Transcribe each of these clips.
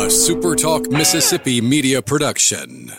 a Super Talk Mississippi media production.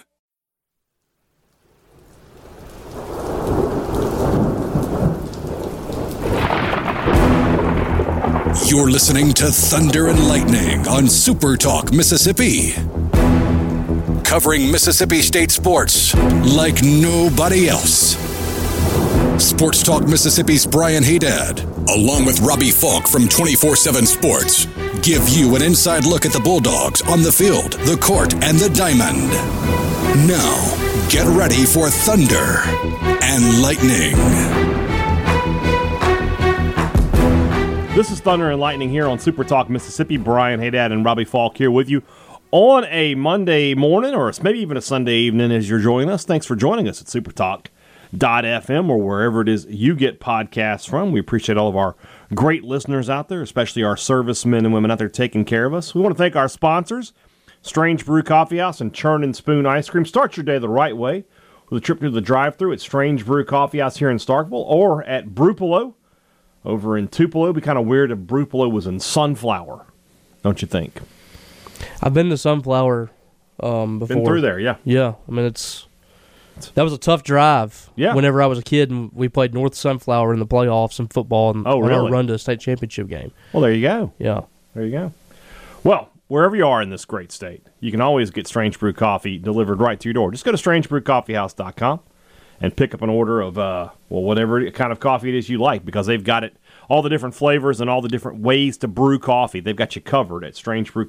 You're listening to Thunder and Lightning on Super Talk Mississippi. Covering Mississippi State sports like nobody else. Sports Talk Mississippi's Brian Haydad, along with Robbie Falk from 24/7 Sports, give you an inside look at the Bulldogs on the field, the court, and the diamond. Now, get ready for Thunder and Lightning. This is Thunder and Lightning here on Super Talk Mississippi. Brian Haydad and Robbie Falk here with you on a Monday morning, or maybe even a Sunday evening as you're joining us. Thanks for joining us at supertalk.fm or wherever it is you get podcasts from. We appreciate all of our great listeners out there, especially our servicemen and women out there taking care of us. We want to thank our sponsors, Strange Brew Coffee House and Churn and Spoon Ice Cream. Start your day the right way with a trip through the drive-thru at Strange Brew Coffee House here in Starkville or at Brupolo over in Tupelo. It'd be kind of weird if Brupolo was in Sunflower, don't you think? I've been to Sunflower before. Been through there, yeah. Yeah, I mean, that was a tough drive. Yeah. Whenever I was a kid and we played North Sunflower in the playoffs in football and on our run to the state championship game. Well, there you go. Yeah. There you go. Well, wherever you are in this great state, you can always get Strange Brew Coffee delivered right to your door. Just go to strangebrewcoffeehouse.com and pick up an order of, whatever kind of coffee it is you like, because they've got it, all the different flavors and all the different ways to brew coffee. They've got you covered at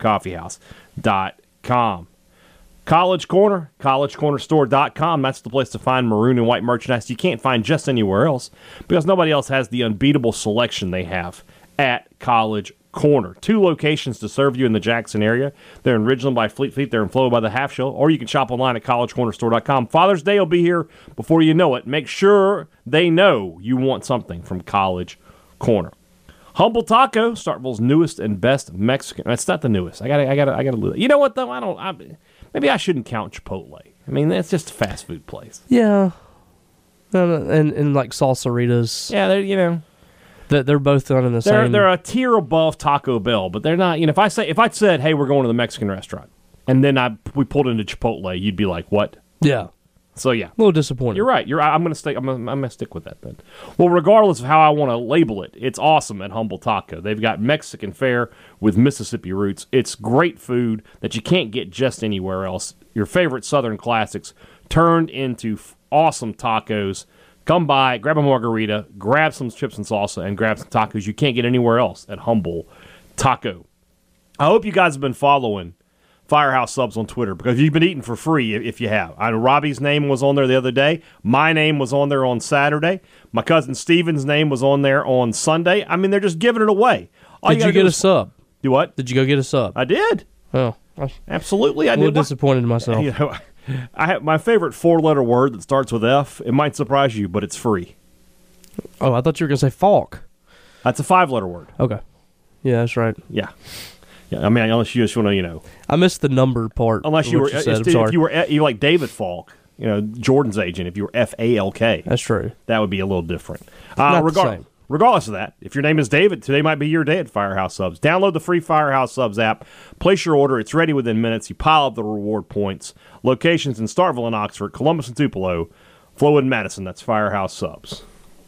strangebrewcoffeehouse.com. College Corner, collegecornerstore.com. That's the place to find maroon and white merchandise you can't find just anywhere else, because nobody else has the unbeatable selection they have at College Corner. 2 locations to serve you in the Jackson area. They're in Ridgeland by Fleet Feet. They're in Flow by the Half Shell. Or you can shop online at collegecornerstore.com. Father's Day will be here before you know it. Make sure they know you want something from College Corner. Humble Taco, Starkville's newest and best Mexican. It's not the newest. I gotta. You know what though? Maybe I shouldn't count Chipotle. I mean, that's just a fast food place. Yeah. And like Salsaritas. Yeah, they're both done in the same. They're a tier above Taco Bell, but they're not. If I said, hey, we're going to the Mexican restaurant, and then we pulled into Chipotle, you'd be like, what? Yeah. So yeah, a little disappointing. You're right. I'm gonna stick with that then. Well, regardless of how I want to label it, it's awesome at Humble Taco. They've got Mexican fare with Mississippi roots. It's great food that you can't get just anywhere else. Your favorite Southern classics turned into awesome tacos. Come by, grab a margarita, grab some chips and salsa, and grab some tacos you can't get anywhere else at Humble Taco. I hope you guys have been following Firehouse Subs on Twitter, because you've been eating for free if you have. I know Robbie's name was on there the other day. My name was on there on Saturday. My cousin Steven's name was on there on Sunday. I mean, they're just giving it away. Did you get a sub? Do what? Did you go get a sub? I did. Oh. Absolutely, I did. A little disappointed in myself. I have my favorite 4-letter word that starts with F. It might surprise you, but it's free. Oh, I thought you were going to say Falk. That's a 5-letter word. Okay. Yeah, that's right. Yeah. I mean, unless you just want to, I missed the number part. Unless you were, said. I'm sorry. if you were like David Falk, Jordan's agent. If you were Falk, that's true. That would be a little different. Not the same. Regardless of that, if your name is David, today might be your day at Firehouse Subs. Download the free Firehouse Subs app. Place your order. It's ready within minutes. You pile up the reward points. Locations in Starkville and Oxford, Columbus and Tupelo, Flowood and Madison. That's Firehouse Subs.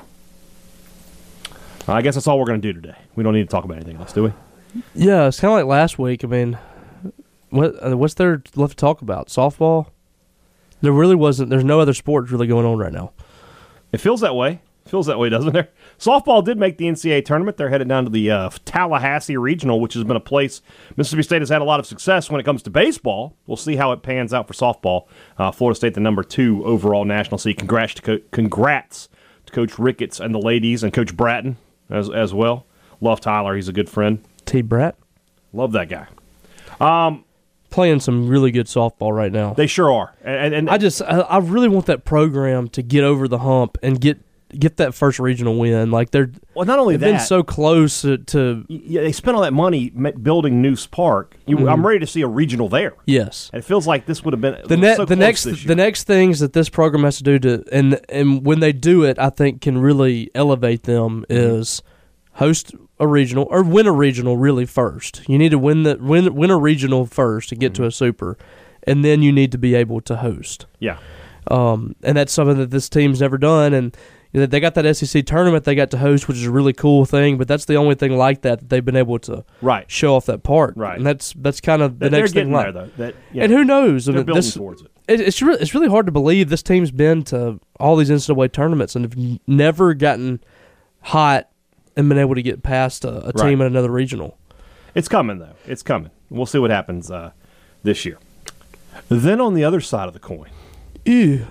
I guess that's all we're going to do today. We don't need to talk about anything else, do we? Yeah, it's kind of like last week. I mean, what's there left to talk about? Softball? There really wasn't. There's no other sports really going on right now. It feels that way. Doesn't there? Softball did make the NCAA tournament. They're headed down to the Tallahassee Regional, which has been a place Mississippi State has had a lot of success when it comes to baseball. We'll see how it pans out for softball. Florida State, the number 2 overall national seed. Congrats to Coach Ricketts and the ladies, and Coach Bratton as well. Love Tyler. He's a good friend. T. Bratt? Love that guy. Playing some really good softball right now. They sure are. And I really want that program to get over the hump and get that first regional win. Like not only they've been so close to yeah, they spent all that money building Noose Park. I'm ready to see a regional there. Yes, and it feels like this would have been the next things that this program has to do and when they do it, I think can really elevate them is host a regional, or win a regional really first. You need to win a regional first to get to a super, and then you need to be able to host. Yeah. And that's something that this team's never done. And they got that SEC tournament they got to host, which is a really cool thing. But that's the only thing like that they've been able to show off that part. Right. And that's kind of the next thing. They're getting there, though. And who knows? They're building towards it. It's really hard to believe this team's been to all these NCAA tournaments and have never gotten hot and been able to get past a team in another regional. It's coming, though. It's coming. We'll see what happens this year. Then on the other side of the coin. Ew.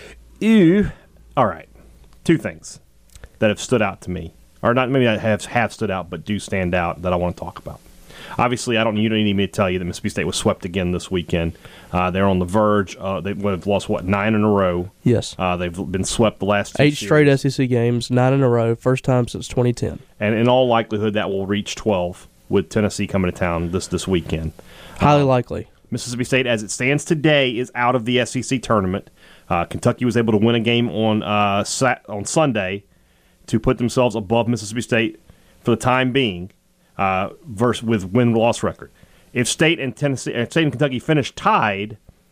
All right. Two things that have stood out to me. Or not maybe that have stood out, but do stand out that I want to talk about. Obviously, you don't need me to tell you that Mississippi State was swept again this weekend. They're on the verge. They would have lost, 9 in a row? Yes. They've been swept the last 2 8 straight SEC games, 9 in a row, first time since 2010. And in all likelihood, that will reach 12 with Tennessee coming to town this weekend. Highly likely. Mississippi State, as it stands today, is out of the SEC tournament. Kentucky was able to win a game on Sunday to put themselves above Mississippi State for the time being. With win-loss record. If State and Kentucky finish tied,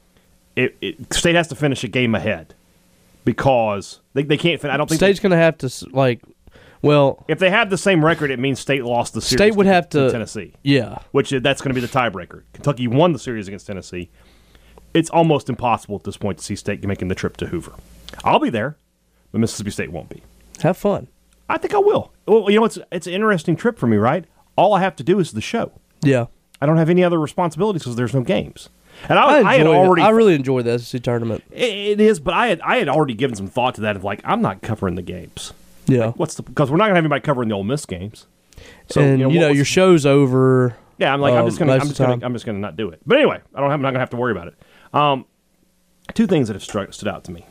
State has to finish a game ahead because they can't. I don't think State's going to have to if they have the same record, it means State lost the series. State would have to Tennessee. Yeah, that's going to be the tiebreaker. Kentucky won the series against Tennessee. It's almost impossible at this point to see State making the trip to Hoover. I'll be there, but Mississippi State won't be. Have fun. I think I will. Well, it's an interesting trip for me, right? All I have to do is the show. Yeah. I don't have any other responsibilities because there's no games. And I really enjoy the SEC tournament. It is, but I had already given some thought to that of I'm not covering the games. Yeah. Because we're not going to have anybody covering the Ole Miss games. So and your show's over. Yeah, I'm just going to not do it. But anyway, I'm not going to have to worry about it. Two things that have stood out to me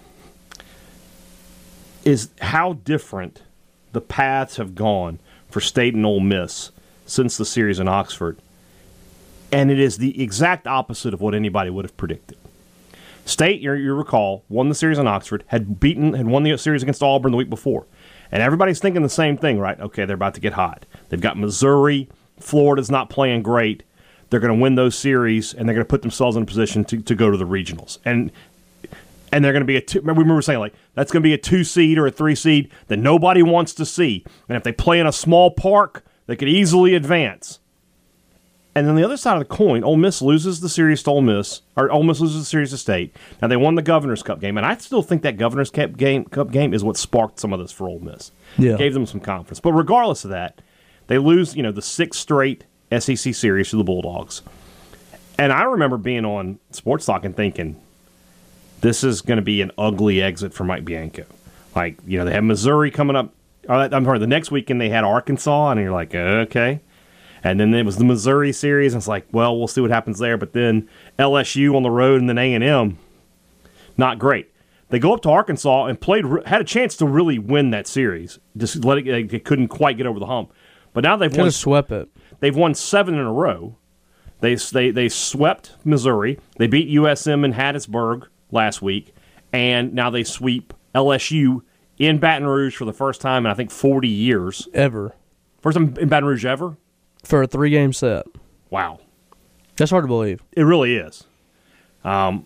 is how different the paths have gone for State and Ole Miss since the series in Oxford, and it is the exact opposite of what anybody would have predicted. State, you recall, won the series in Oxford, had won the series against Auburn the week before, and everybody's thinking the same thing, right? Okay, they're about to get hot. They've got Missouri, Florida's not playing great. They're going to win those series, and they're going to put themselves in a position to go to the regionals, and they're going to be we remember saying that's going to be a 2 seed or a 3 seed that nobody wants to see, and if they play in a small park, they could easily advance. And then the other side of the coin, Ole Miss loses the series to Ole Miss loses the series to State. Now, they won the Governor's Cup game, and I still think that Governor's Cup game is what sparked some of this for Ole Miss. Yeah. Gave them some confidence. But regardless of that, they lose, the 6th straight SEC series to the Bulldogs. And I remember being on Sports Talk and thinking, this is going to be an ugly exit for Mike Bianco. They have Missouri coming up. The next weekend they had Arkansas, and you're like, okay. And then it was the Missouri series, and it's like, well, we'll see what happens there. But then LSU on the road and then A&M, not great. They go up to Arkansas and had a chance to really win that series. Just they couldn't quite get over the hump. But now they've won. Swept it. They've won 7 in a row. They swept Missouri. They beat USM in Hattiesburg last week, and now they sweep LSU in Baton Rouge for the first time in, I think, 40 years. Ever. First time in Baton Rouge ever? For a 3-game set. Wow. That's hard to believe. It really is. I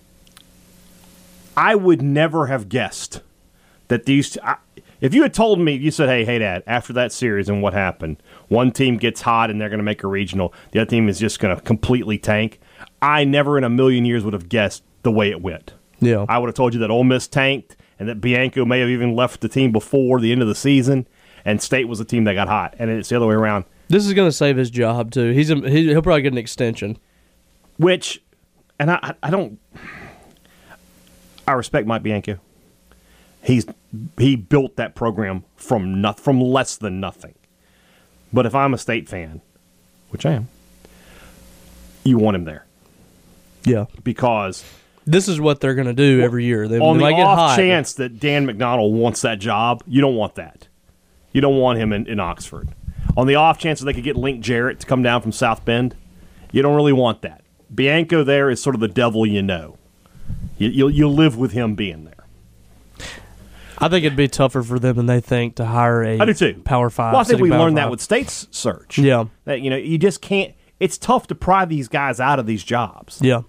would never have guessed that these if you had told me, you said, hey, Dad, after that series and what happened, one team gets hot and they're going to make a regional, the other team is just going to completely tank, I never in a million years would have guessed the way it went. Yeah. I would have told you that Ole Miss tanked and that Bianco may have even left the team before the end of the season, and State was the team that got hot, and it's the other way around. This is going to save his job, too. He'll probably get an extension. And I respect Mike Bianco. He built that program from less than nothing. But if I'm a State fan, which I am, you want him there. Yeah. Because this is what they're going to do every year. They on the might get off hot. chance that Dan McDonnell wants that job, you don't want that. You don't want him in Oxford. On the off chance that they could get Link Jarrett to come down from South Bend, you don't really want that. Bianco there is sort of the devil you know. You live with him being there. I think it'd be tougher for them than they think to hire a I do too. Power 5. Well, I think we learned that with State's search. Yeah. That, you just can't – it's tough to pry these guys out of these jobs. Yeah.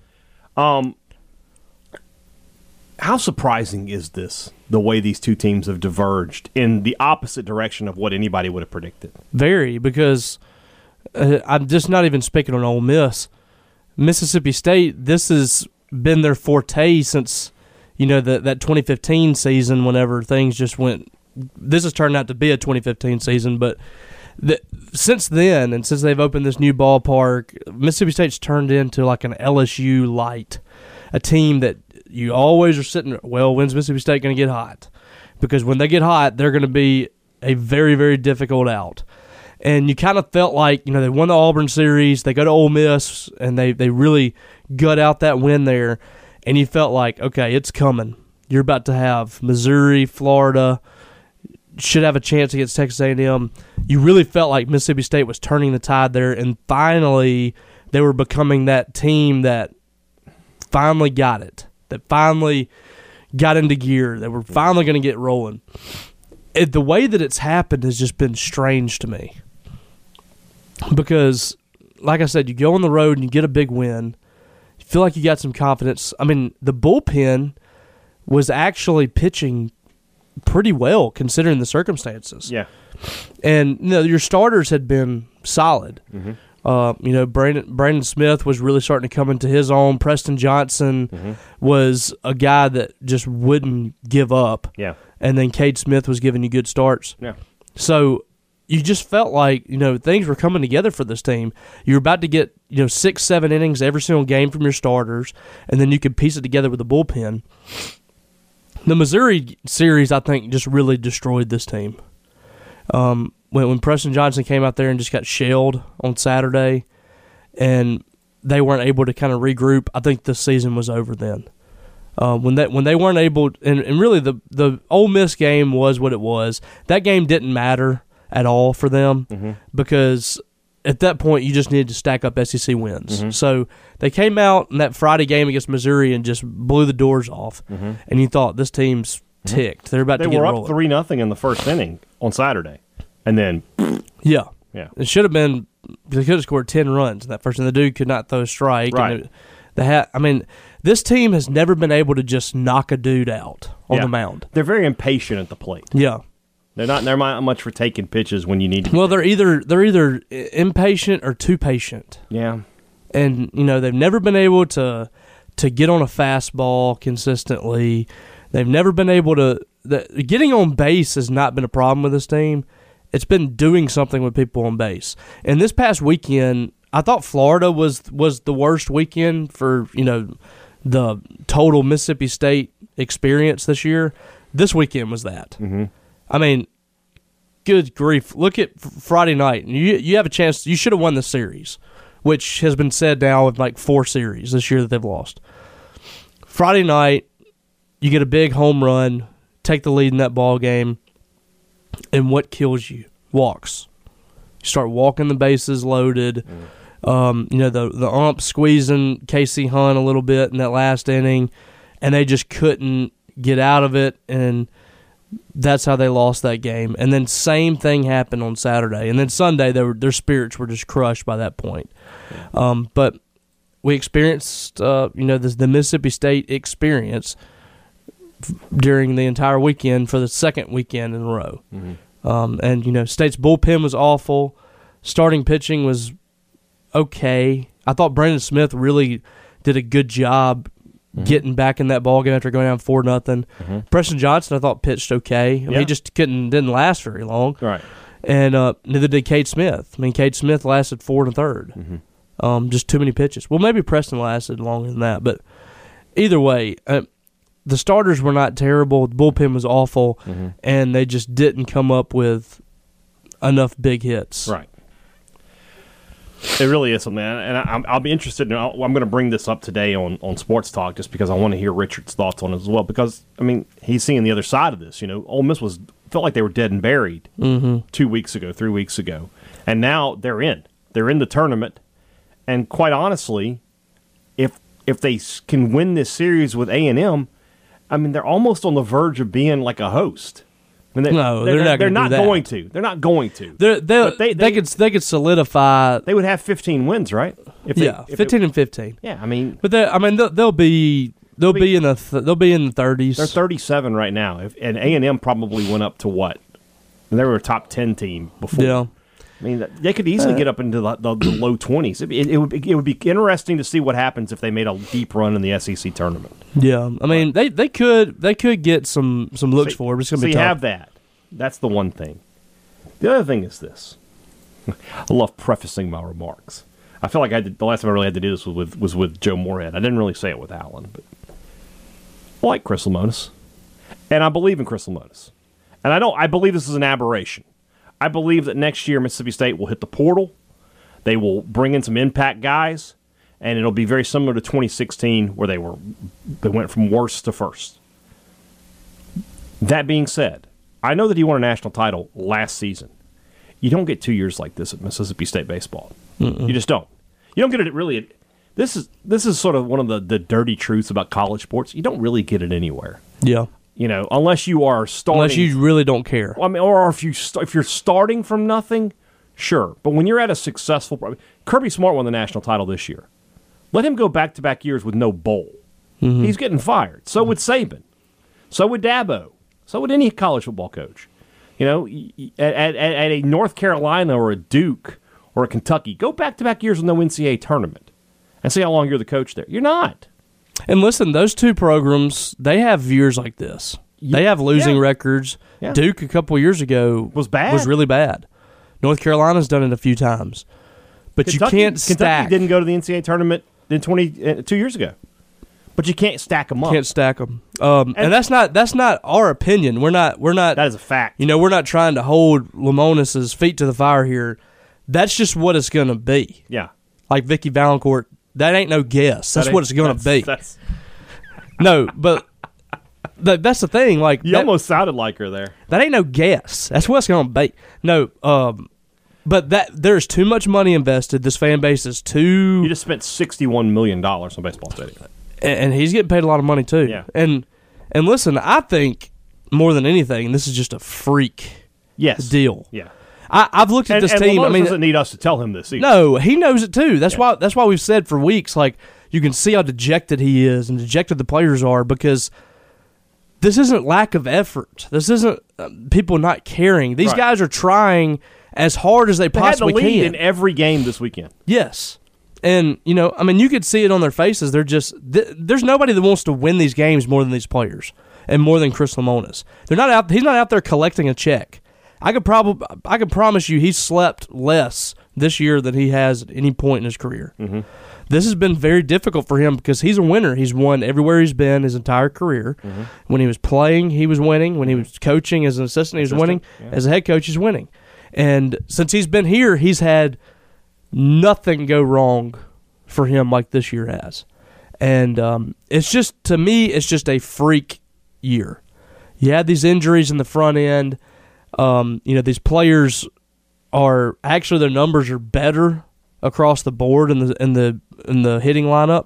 How surprising is this, the way these two teams have diverged in the opposite direction of what anybody would have predicted? Very, because I'm just not even speaking on Ole Miss. Mississippi State, this has been their forte since, that 2015 season whenever things just went – this has turned out to be a 2015 season, but since then and since they've opened this new ballpark, Mississippi State's turned into like an LSU light, a team that you always are sitting, well, when's Mississippi State going to get hot? Because when they get hot, they're going to be a very, very difficult out. And you kind of felt like, they won the Auburn series, they go to Ole Miss, and they really gut out that win there, and you felt like, okay, it's coming. You're about to have Missouri, Florida, should have a chance against Texas A&M. You really felt like Mississippi State was turning the tide there, and finally they were becoming that team that finally got it, that finally got into gear, that were finally going to get rolling. The way that it's happened has just been strange to me. Because, like I said, you go on the road and you get a big win. You feel like you got some confidence. I mean, the bullpen was actually pitching pretty well considering the circumstances. Yeah. And, your starters had been solid. Mm-hmm. Brandon Smith was really starting to come into his own. Preston Johnson was a guy that just wouldn't give up. Yeah. And then Cade Smith was giving you good starts. Yeah. So you just felt like, things were coming together for this team. You were about to get, 6-7 innings every single game from your starters, and then you could piece it together with the bullpen. The Missouri series, I think, just really destroyed this team. When Preston Johnson came out there and just got shelled on Saturday, and they weren't able to kind of regroup, I think the season was over then. When they weren't able, and really the Ole Miss game was what it was. That game didn't matter at all for them because at that point you just needed to stack up SEC wins. So they came out in that Friday game against Missouri and just blew the doors off, and you thought this team's ticked. They're about to get rolling. They were up 3-0 in the first inning on Saturday, and then yeah, it should have been. They could have scored 10 runs in that first, and the dude could not throw a strike. Right. This team has never been able to just knock a dude out on the mound. They're very impatient at the plate. Yeah. They're not much for taking pitches when you need to. Well, they're either impatient or too patient. Yeah. And, they've never been able to get on a fastball consistently. They've never been able to getting on base has not been a problem with this team. It's been doing something with people on base. And this past weekend, I thought Florida was the worst weekend for, the total Mississippi State experience this year. This weekend was that. Mm-hmm. I mean, good grief. Look at Friday night. You have a chance. You should have won the series, which has been said now with like 4 series this year that they've lost. Friday night, you get a big home run, take the lead in that ball game, and what kills you? Walks. You start walking the bases loaded. The ump squeezing Casey Hunt a little bit in that last inning, and they just couldn't get out of it, and that's how they lost that game. And then same thing happened on Saturday. And then Sunday, their spirits were just crushed by that point. Yeah. But we experienced, the Mississippi State experience during the entire weekend for the second weekend in a row. And State's bullpen was awful. Starting pitching was okay. I thought Brandon Smith really did a good job getting back in that ball game after going down 4-0. Preston Johnson, I thought, pitched okay. He just didn't last very long. Right. And neither did Cade Smith. Cade Smith lasted 4 1/3. Just too many pitches. Well, maybe Preston lasted longer than that, but either way, the starters were not terrible. The bullpen was awful, and they just didn't come up with enough big hits. Right. It really is something, and I'll be interested. I'm going to bring this up today on Sports Talk just because I want to hear Richard's thoughts on it as well. Because he's seeing the other side of this. Ole Miss felt like they were dead and buried 2 weeks ago, 3 weeks ago, and now they're in. They're in the tournament, and quite honestly, if they can win this series with A&M, I mean, they're almost on the verge of being like a host. I mean, they're not going to. They're not going to. They could solidify. They would have 15 wins, right? If 15 and 15. Yeah, I mean, but they'll be in the 30s. They're 37 right now. And A&M probably went up to what? And they were a top 10 team before. Yeah. I mean, they could easily get up into the low 20s. It would be interesting to see what happens if they made a deep run in the SEC tournament. Yeah, I mean they could get some looks for it. But it's going to be tough. tough. You have that. That's the one thing. The other thing is this. I love prefacing my remarks. I feel like the last time I really had to do this was with Joe Moorhead. I didn't really say it with Alan, but I like Chris Lemonis, and I believe in Chris Lemonis, and I believe this is an aberration. I believe that next year Mississippi State will hit the portal. They will bring in some impact guys, and it'll be very similar to 2016 where they went from worst to first. That being said, I know that he won a national title last season. You don't get 2 years like this at Mississippi State baseball. Mm-mm. You just don't. You don't get it really. This is sort of one of the dirty truths about college sports. You don't really get it anywhere. Yeah. You know, unless you are starting. Unless you really don't care. I mean, or if you're starting from nothing, sure. But when you're at a successful, Kirby Smart won the national title this year. Let him go back-to-back years with no bowl. Mm-hmm. He's getting fired. So would Saban. So would Dabo. So would any college football coach. You know, at a North Carolina or a Duke or a Kentucky, go back-to-back years with no NCAA tournament and see how long you're the coach there. You're not. And listen, those two programs, they have years like this. They have losing records. Yeah. Duke a couple years ago was really bad. North Carolina's done it a few times. But Kentucky, you can't stack. Kentucky didn't go to the NCAA tournament 2 years ago. But you can't stack them up. Can't stack them. And that's not our opinion. We're not. That is a fact. You know, we're not trying to hold Lemonis' feet to the fire here. That's just what it's going to be. Yeah. Like Vicky Valancourt, that ain't no guess. That's what it's going to be. No, but that's the thing. Like you almost sounded like her there. That ain't no guess. That's what it's going to be. No, but there's too much money invested. This fan base is too. You just spent $61 million on baseball stadium. And he's getting paid a lot of money too. Yeah. And listen, I think more than anything, this is just a freak deal. Yeah. I've looked at this team. I mean, doesn't need us to tell him this either. No, he knows it too. That's why we've said for weeks, like, you can see how dejected he is and dejected the players are, because this isn't lack of effort. This isn't people not caring. These guys are trying as hard as they possibly can. They had the lead can in every game this weekend. Yes. And, you know, I mean, you could see it on their faces. They're just there's nobody that wants to win these games more than these players and more than Chris Lemonis. He's not out there collecting a check. I could promise you he's slept less this year than he has at any point in his career. Mm-hmm. This has been very difficult for him because he's a winner. He's won everywhere he's been his entire career. Mm-hmm. When he was playing, he was winning. When he was coaching as an assistant, he was winning. Yeah. As a head coach, he's winning. And since he's been here, he's had nothing go wrong for him like this year has. And it's just, to me, it's just a freak year. You had these injuries in the front end. You know, these players are actually, their numbers are better across the board in the hitting lineup.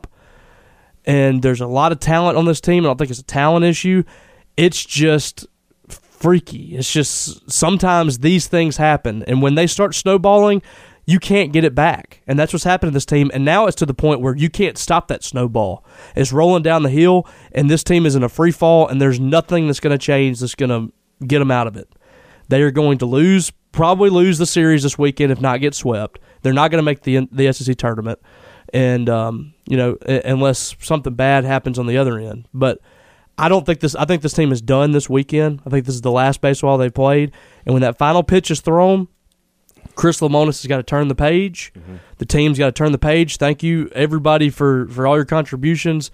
And there's a lot of talent on this team. I don't think it's a talent issue. It's just freaky. It's just sometimes these things happen, and when they start snowballing, you can't get it back. And that's what's happened to this team. And now it's to the point where you can't stop that snowball. It's rolling down the hill, and this team is in a free fall, and there's nothing that's going to change that's going to get them out of it. They are going to probably lose the series this weekend, if not get swept. They're not going to make the SEC tournament, and you know, unless something bad happens on the other end. But I think this team is done this weekend. I think this is the last baseball they played, and when that final pitch is thrown, Chris Lemonis has got to turn the page. Mm-hmm. The team's got to turn the page. Thank you, everybody, for all your contributions.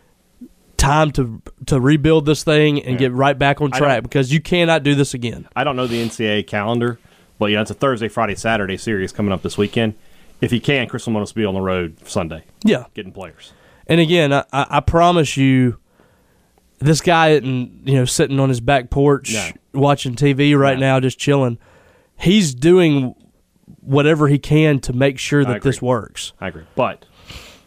Time to rebuild this thing and get right back on track, because you cannot do this again. I don't know the NCAA calendar, but it's a Thursday, Friday, Saturday series coming up this weekend. If he can, Chris Lemonis will be on the road Sunday. Yeah, getting players. And again, I promise you, this guy isn't sitting on his back porch watching TV right now, just chilling. He's doing whatever he can to make sure that this works. I agree, but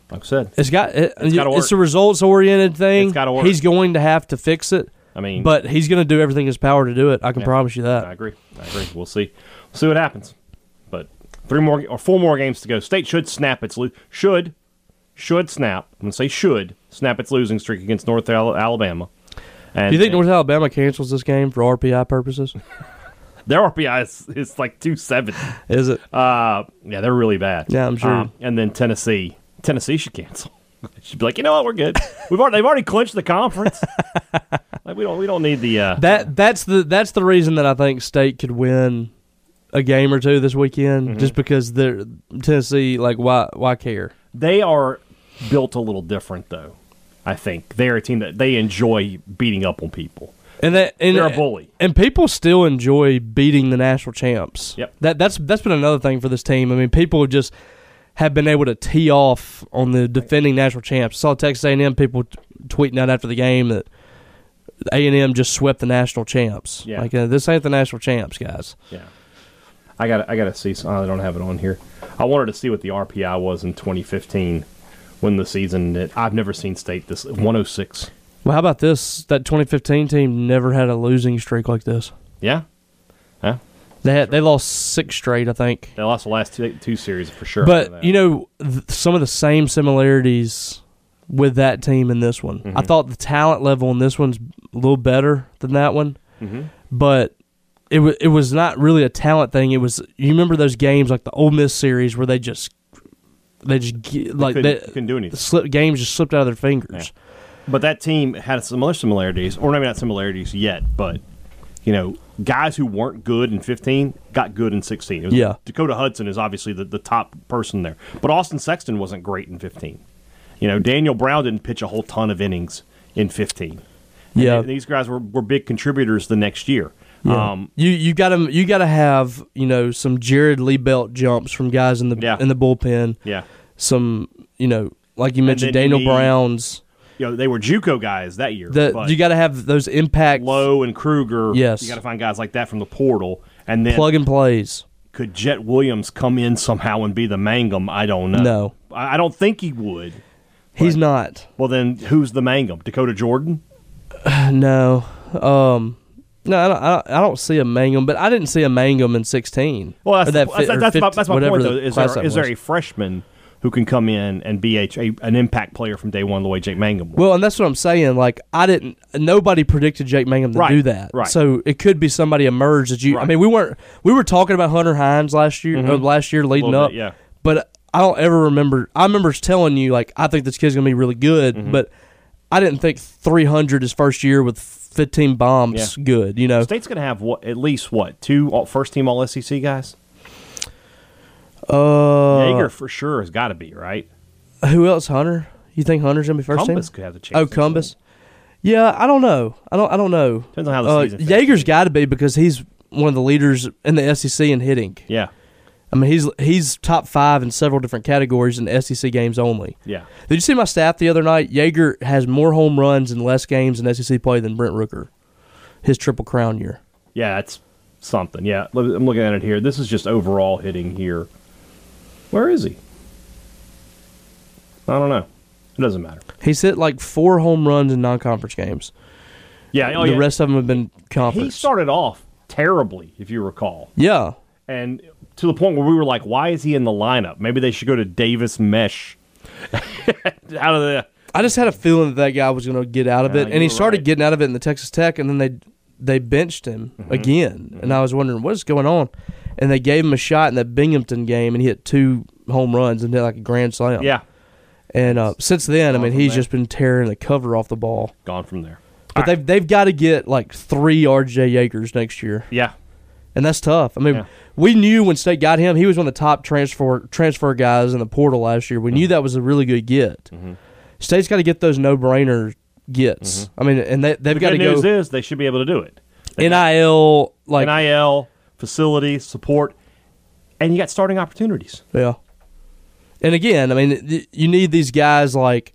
Like I said, it's work. a results oriented thing. It's gotta work. He's going to have to fix it. I mean, but he's going to do everything in his power to do it. I can promise you that. I agree. We'll see what happens. But 4 more games to go. State should snap its should snap. I'm going to say should snap its losing streak against North Alabama. And, do you think North Alabama cancels this game for RPI purposes? Their RPI is like 270. Is it? Yeah, they're really bad. Yeah, I'm sure. And then Tennessee should cancel. Should be like, you know what, we're good. They've already clinched the conference. Like we don't need the that's the reason that I think State could win a game or two this weekend, just because they're Tennessee. Like, why care? They are built a little different, though. I think they're a team that they enjoy beating up on people. And they're a bully, and people still enjoy beating the national champs. Yep. That's been another thing for this team. I mean, people just have been able to tee off on the defending national champs. I saw Texas A&M people tweeting out after the game that A&M just swept the national champs. Yeah. Like, this ain't the national champs, guys. Yeah. I got to see. I don't have it on here. I wanted to see what the RPI was in 2015 when the season. I've never seen State this 106. Well, how about this? That 2015 team never had a losing streak like this. Yeah. Yeah. They lost 6 straight, I think. They lost the last two series for sure. But, some of the same similarities with that team and this one. I thought the talent level in this one's a little better than that one. But it was not really a talent thing. It was, you remember those games like the Ole Miss series where they couldn't do anything. Games just slipped out of their fingers. Yeah. But that team had similar similarities, or maybe not similarities yet, but guys who weren't good in 15 got good in 16. Dakota Hudson is obviously the top person there. But Austin Sexton wasn't great in 15. Daniel Brown didn't pitch a whole ton of innings in 15. And these guys were big contributors the next year. Yeah. You got to have some Jared Lee Belt jumps from guys in the bullpen. Yeah. Some like you mentioned Daniel Brown's. They were JUCO guys that year. You got to have those impact. Lowe and Kruger. Yes. You got to find guys like that from the portal. And then plug and plays. Could Jet Williams come in somehow and be the Mangum? I don't know. No. I don't think he would. He's not. Well, then who's the Mangum? Dakota Jordan? No. No, I don't see a Mangum, but I didn't see a Mangum in 16. Well, that's my point, though. Is there a freshman who can come in and be an impact player from day one the way Jake Mangum was? Well, and that's what I'm saying. Like, nobody predicted Jake Mangum to do that. Right. So it could be somebody emerged that Right. I mean, we were talking about Hunter Hines last year leading up. Yeah. But I don't ever remember. I remember telling you, like, I think this kid's going to be really good, but I didn't think 300 his first year with 15 bombs good, State's going to have at least 2 first-team All-SEC guys? Jaeger for sure has got to be, right? Who else? Hunter? You think Hunter's going to be first team? Cumbus could have the chance. Oh, Cumbus? Yeah, I don't know. I don't know. Depends on how the season Jaeger's got to be because he's one of the leaders in the SEC in hitting. Yeah. I mean, he's top 5 in several different categories in SEC games only. Yeah. Did you see my stat the other night? Jaeger has more home runs in less games in SEC play than Brent Rooker, his Triple Crown year. Yeah, that's something. Yeah, I'm looking at it here. This is just overall hitting here. Where is he? I don't know. It doesn't matter. He's hit like 4 home runs in non-conference games. Yeah. The rest of them have been conference. He started off terribly, if you recall. Yeah. And to the point where we were like, why is he in the lineup? Maybe they should go to Davis Mesh. Out of the. I just had a feeling that guy was going to get out of it, and he started getting out of it in the Texas Tech, and then they benched him again, and I was wondering what is going on. And they gave him a shot in that Binghamton game, and he hit 2 home runs and hit like a grand slam. Yeah. And since then, I mean, he's just been tearing the cover off the ball. Gone from there. But they've got to get like 3 R.J. Jaegers next year. Yeah. And that's tough. I mean, we knew when State got him, he was one of the top transfer guys in the portal last year. We knew that was a really good get. State's got to get those no-brainer gets. I mean, and they've got to go. The news is they should be able to do it. NIL, facility, support, and you got starting opportunities. Yeah. And again, I mean, you need these guys like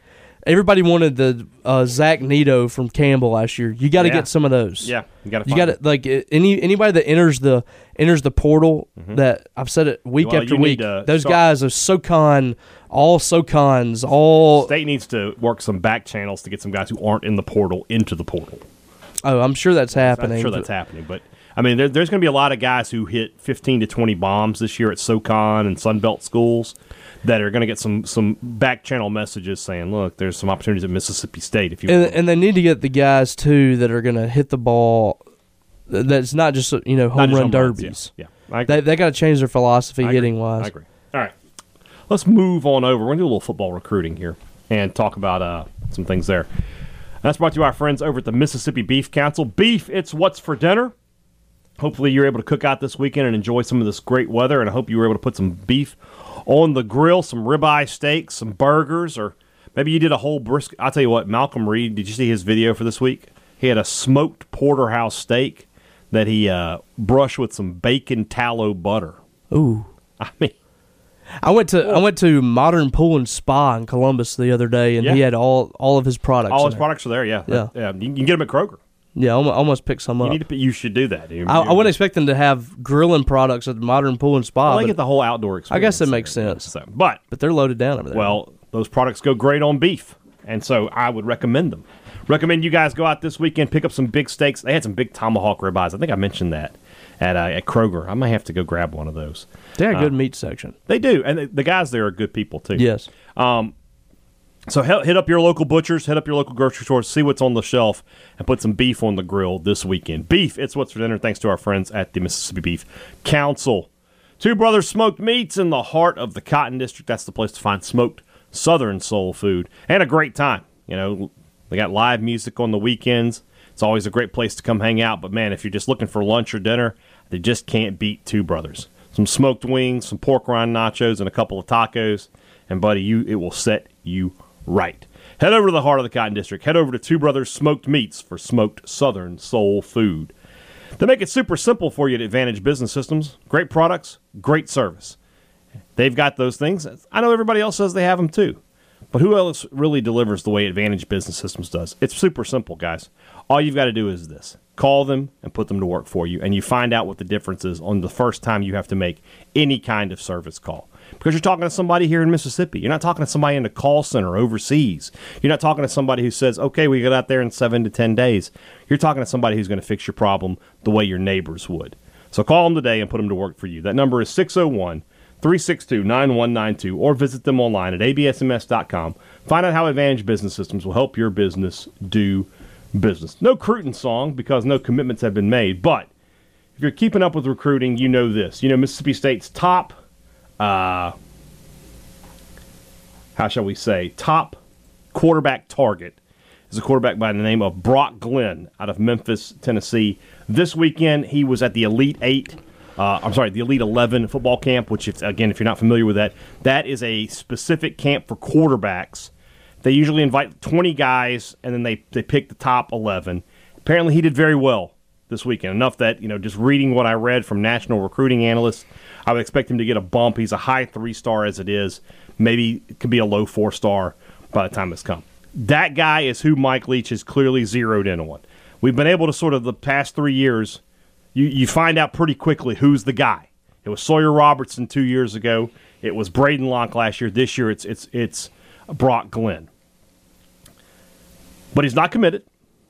Everybody wanted the Zach Nito from Campbell last year. You got to get some of those. Yeah, you got to. You got to like anybody that enters the portal. That I've said it week after week. Those guys are SoCon, all SoCons, all. State needs to work some back channels to get some guys who aren't in the portal into the portal. Oh, I'm sure that's happening. I'm sure that's happening, but I mean, there's going to be a lot of guys who hit 15 to 20 bombs this year at SoCon and Sunbelt schools that are going to get some back channel messages saying, "Look, there's some opportunities at Mississippi State." If you and they need to get the guys too that are going to hit the ball. That's not just home run derbies. Yeah. They got to change their philosophy hitting wise. I agree. All right, let's move on over. We're going to do a little football recruiting here and talk about some things there. That's brought to you by our friends over at the Mississippi Beef Council. Beef, it's what's for dinner. Hopefully you're able to cook out this weekend and enjoy some of this great weather, and I hope you were able to put some beef on the grill, some ribeye steaks, some burgers, or maybe you did a whole brisket. I'll tell you what, Malcolm Reed, did you see his video for this week? He had a smoked porterhouse steak that he brushed with some bacon tallow butter. Ooh. I mean, I went to Modern Pool and Spa in Columbus the other day, and he had all of his products. All his products are there, yeah. You can get them at Kroger. Yeah, I almost picked some up. You should do that. I wouldn't expect them to have grilling products at the Modern Pool and Spa. Well, they get the whole outdoor experience. I guess that makes sense. So, but they're loaded down over there. Well, those products go great on beef, and so I would recommend them. Recommend you guys go out this weekend, pick up some big steaks. They had some big tomahawk ribeyes. I think I mentioned that at Kroger. I might have to go grab one of those. They have a good meat section. They do, and the guys there are good people too. Yes. So hit up your local butchers, hit up your local grocery stores, see what's on the shelf, and put some beef on the grill this weekend. Beef, it's what's for dinner, thanks to our friends at the Mississippi Beef Council. Two Brothers Smoked Meats in the heart of the Cotton District. That's the place to find smoked Southern soul food and a great time. They got live music on the weekends. It's always a great place to come hang out. But, man, if you're just looking for lunch or dinner, they just can't beat Two Brothers. Some smoked wings, some pork rind nachos, and a couple of tacos. And, buddy, it will set you right. Head over to the heart of the Cotton District. Head over to Two Brothers Smoked Meats for smoked Southern soul food. They make it super simple for you at Advantage Business Systems. Great products, great service. They've got those things. I know everybody else says they have them too. But who else really delivers the way Advantage Business Systems does? It's super simple, guys. All you've got to do is this. Call them and put them to work for you, and you find out what the difference is on the first time you have to make any kind of service call. Because you're talking to somebody here in Mississippi. You're not talking to somebody in a call center overseas. You're not talking to somebody who says, okay, we get out there in 7 to 10 days. You're talking to somebody who's going to fix your problem the way your neighbors would. So call them today and put them to work for you. That number is 601-362-9192, or visit them online at absms.com. Find out how Advantage Business Systems will help your business do business. No recruiting song because no commitments have been made, but if you're keeping up with recruiting, you know this. Mississippi State's top top quarterback target is a quarterback by the name of Brock Glenn out of Memphis, Tennessee. This weekend, he was at the Elite 11 football camp, which, if you're not familiar with that, that is a specific camp for quarterbacks. They usually invite 20 guys, and then they pick the top 11. Apparently, he did very well this weekend, enough that, just reading what I read from national recruiting analysts, I would expect him to get a bump. He's a high 3-star as it is. Maybe it could be a low 4-star by the time it's come. That guy is who Mike Leach has clearly zeroed in on. We've been able to sort of the past 3 years, you find out pretty quickly who's the guy. It was Sawyer Robertson 2 years ago. It was Braden Locke last year. This year it's Brock Glenn. But he's not committed.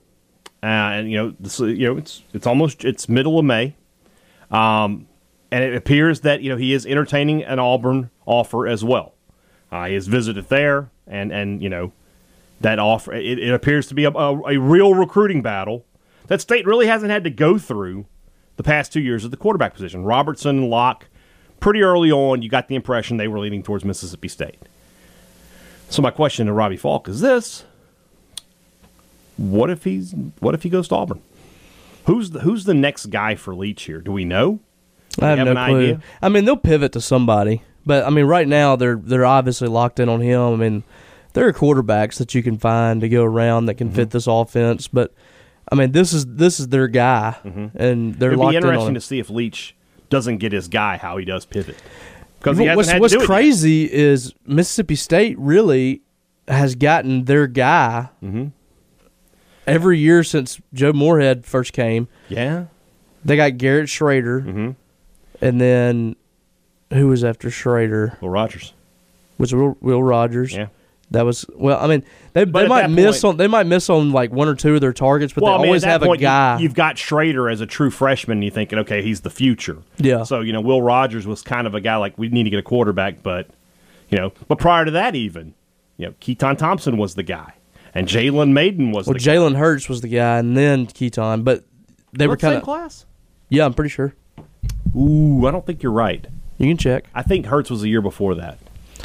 It's middle of May. And it appears that, he is entertaining an Auburn offer as well. He has visited there, and that offer, it appears to be a real recruiting battle that State really hasn't had to go through the past 2 years at the quarterback position. Robertson and Locke, pretty early on, you got the impression they were leaning towards Mississippi State. So my question to Robbie Falk is this. What if he goes to Auburn? Who's the next guy for Leach here? Do we know? I have no clue. Idea? I mean, they'll pivot to somebody, but I mean, right now they're obviously locked in on him. I mean, there are quarterbacks that you can find to go around that can fit this offense, but I mean, this is their guy, and they're locked in on him. It'd be interesting to see if Leach doesn't get his guy, how he does pivot. Because what's crazy is Mississippi State really has gotten their guy every year since Joe Moorhead first came. Yeah. They got Garrett Schrader, and then who was after Schrader? Will Rogers. Was Will Rogers? Yeah. That was I mean, they might miss on like one or two of their targets, but they always have a guy. You've got Schrader as a true freshman, and you're thinking, okay, he's the future. Yeah. So Will Rogers was kind of a guy like we need to get a quarterback, but but prior to that, even Keaton Thompson was the guy, and Jalen Maiden was the guy. Jalen Hurts was the guy, and then Keaton, but they were kind of class. Yeah, I'm pretty sure. Ooh, I don't think you're right. You can check. I think Hurts was a year before that.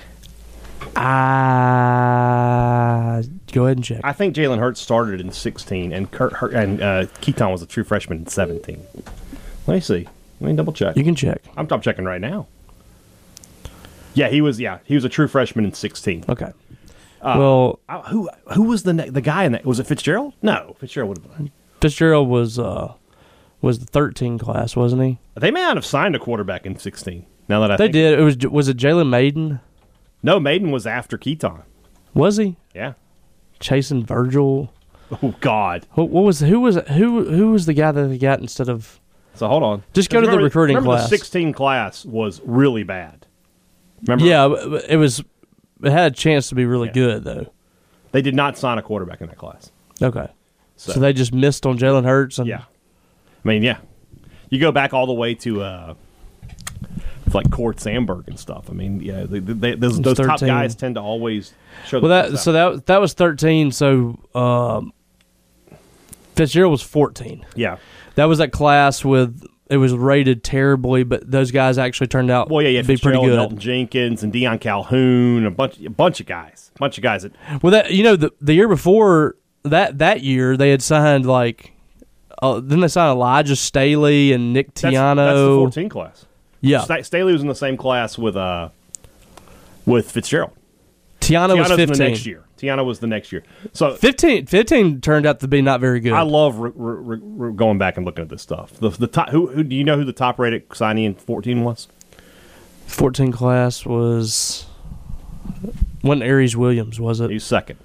Go ahead and check. I think Jalen Hurts started in 16, and Keaton was a true freshman in 17. Let me see. Let me double check. You can check. I'm checking right now. Yeah, he was a true freshman in 16. Okay. Well, who was the guy in that? Was it Fitzgerald? No, Fitzgerald would have been. Fitzgerald was the 13 class, wasn't he? They may not have signed a quarterback in 16. Now that I they think did. Was it Jalen Maiden? No, Maiden was after Keaton. Was he? Yeah. Chasing Virgil. Oh God. Who was the guy that they got instead of? So hold on. Just go to the recruiting class. The 16 class was really bad. Remember? Yeah, it had a chance to be really good though. They did not sign a quarterback in that class. Okay. So they just missed on Jalen Hurts. Yeah. I mean, yeah. You go back all the way to like Court Sandberg and stuff. I mean, yeah, those top guys tend to always show. That was 13. So Fitzgerald was 14. Yeah, that was that class with it was rated terribly, but those guys actually turned out to be pretty good. Elton Jenkins and Deion Calhoun, a bunch of guys. Well, that the year before that year they had signed like. Then they signed Elijah Staley and Nick Tiano. That's the 14 class. Yeah, Staley was in the same class with Fitzgerald. Tiano was 15. The next year. Tiano was the next year. So 15 turned out to be not very good. I love going back and looking at this stuff. The top, who do you know who the top rated signee in 14 was? 14 class was wasn't Aries Williams, was it? He was second.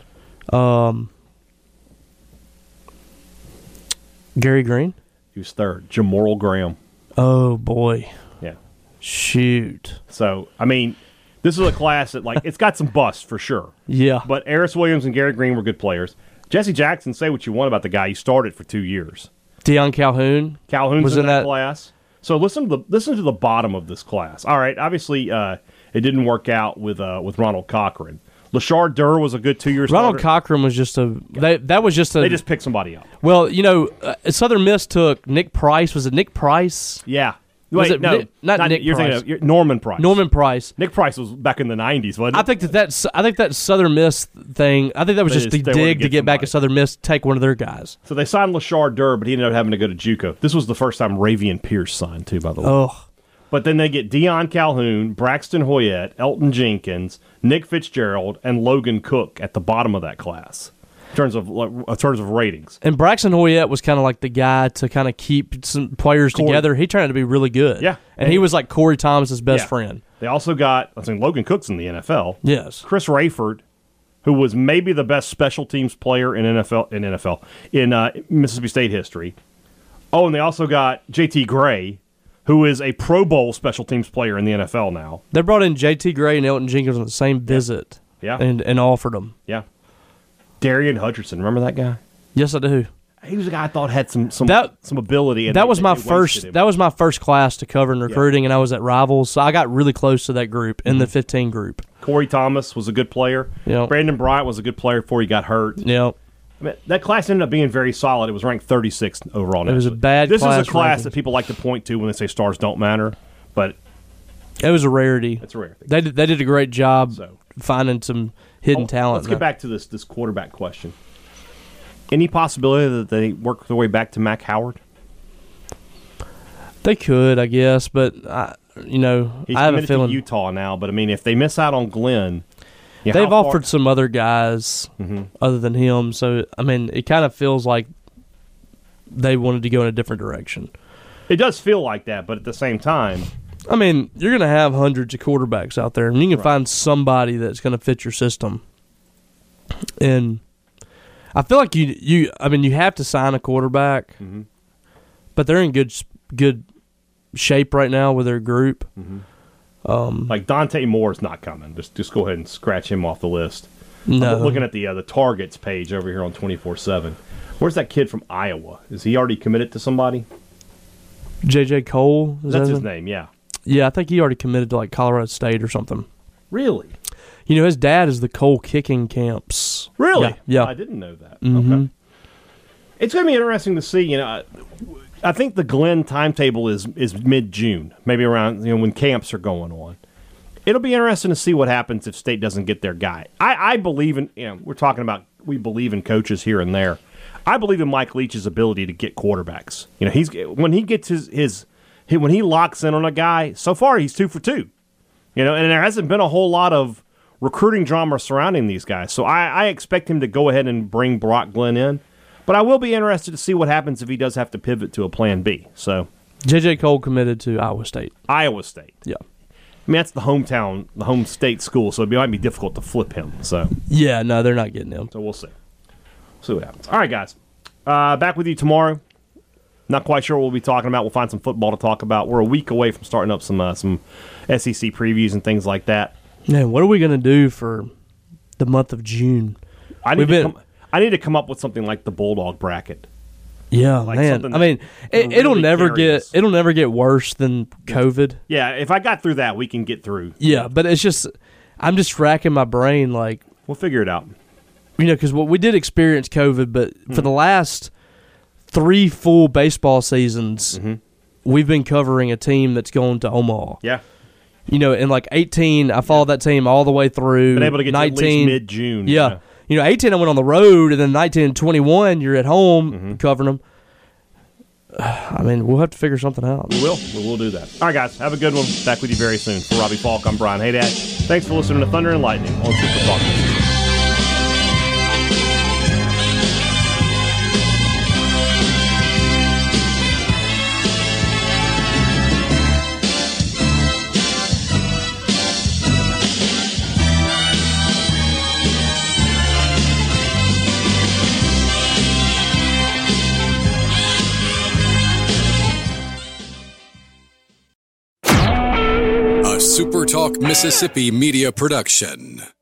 Gary Green? He was third. Jamoral Graham. Oh boy. Yeah. Shoot. So, I mean, this is a class that, like, it's got some busts for sure. Yeah. But Aris Williams and Gary Green were good players. Jesse Jackson, say what you want about the guy. He started for 2 years. Deion Calhoun? Calhoun's was in that class. So listen to the bottom of this class. All right, obviously it didn't work out with Ronald Cochran. Lashard Durr was a good 2 years. Ronald Cochran was just they just picked somebody up. Well, Southern Miss took Nick Price. Was it Nick Price? Yeah. Was Wait, it no, not Nick you're Price. Thinking of Norman Price. Norman Price. Nick Price was back in the 90s, wasn't it? I think that Southern Miss thing. I think that was just the dig to get back at Southern Miss, take one of their guys. So they signed Lashard Durr, but he ended up having to go to JUCO. This was the first time Ravian Pierce signed too, by the way. Oh. But then they get Deion Calhoun, Braxton Hoyette, Elton Jenkins, Nick Fitzgerald, and Logan Cook at the bottom of that class in terms of ratings. And Braxton Hoyette was kind of like the guy to kind of keep some players together. He turned out to be really good. Yeah. And he was like Corey Thomas's best friend. They also got, Logan Cook's in the NFL. Yes. Chris Rayford, who was maybe the best special teams player in Mississippi State history. Oh, and they also got JT Gray, who is a Pro Bowl special teams player in the NFL now. They brought in J.T. Gray and Elton Jenkins on the same visit. Yeah. And offered them. Yeah. Darian Hutcherson, remember that guy? Yes, I do. He was a guy I thought had some ability. And that was my first class to cover in recruiting, and I was at Rivals, so I got really close to that group in the 15 group. Corey Thomas was a good player. Yep. Brandon Bryant was a good player before he got hurt. Yep. I mean, that class ended up being very solid. It was ranked 36th overall. It was a bad class. This is a class that people like to point to when they say stars don't matter, but it was a rarity. It's a rarity. They did a great job finding some hidden talent. Let's get back to this quarterback question. Any possibility that they work their way back to Mac Howard? They could, I guess, but he's I have a feeling to Utah now. But I mean, if they miss out on Glenn, they've offered some other guys other than him. So I mean, it kind of feels like they wanted to go in a different direction. It does feel like that, but at the same time, I mean, you're going to have hundreds of quarterbacks out there, and you can find somebody that's going to fit your system. And I feel like you have to sign a quarterback, but they're in good shape right now with their group. Like Dante Moore's not coming. Just go ahead and scratch him off the list. No. I'm looking at the targets page over here on 24/7. Where's that kid from Iowa? Is he already committed to somebody? J.J. Cole? That's his name, yeah. Yeah, I think he already committed to like Colorado State or something. Really? You know, his dad is the Cole kicking camps. Really? Yeah. I didn't know that. Okay. It's going to be interesting to see. You know, I think the Glenn timetable is mid-June, maybe around when camps are going on. It'll be interesting to see what happens if State doesn't get their guy. I believe in, we're talking about we believe in coaches here and there. I believe in Mike Leach's ability to get quarterbacks. You know, when he gets when he locks in on a guy, so far he's 2 for 2. You know, and there hasn't been a whole lot of recruiting drama surrounding these guys. So I expect him to go ahead and bring Brock Glenn in. But I will be interested to see what happens if he does have to pivot to a plan B. So J.J. Cole committed to Iowa State. Iowa State. Yeah. I mean, that's the home state school, so it might be difficult to flip him. So yeah, no, they're not getting him. So we'll see. See what happens. All right, guys. Back with you tomorrow. Not quite sure what we'll be talking about. We'll find some football to talk about. We're a week away from starting up some SEC previews and things like that. Man, what are we going to do for the month of June? I need to come up with something like the Bulldog bracket. Yeah, like man. I mean, it'll never get worse than COVID. Yeah, if I got through that, we can get through. Yeah, but it's just I'm just racking my brain. Like we'll figure it out. You know, because we did experience COVID, but for the last 3 full baseball seasons, we've been covering a team that's going to Omaha. Yeah. You know, in like 18, I followed that team all the way through. Been able to get 19, to at least mid-June. Yeah. You know, 18, I went on the road, and then 19 and 21, you're at home covering them. I mean, we'll have to figure something out. We will. We will do that. All right, guys. Have a good one. Back with you very soon. For Robbie Falk, I'm Brian Haydad. Thanks for listening to Thunder and Lightning on Super Talk. Super Talk Mississippi Media Production.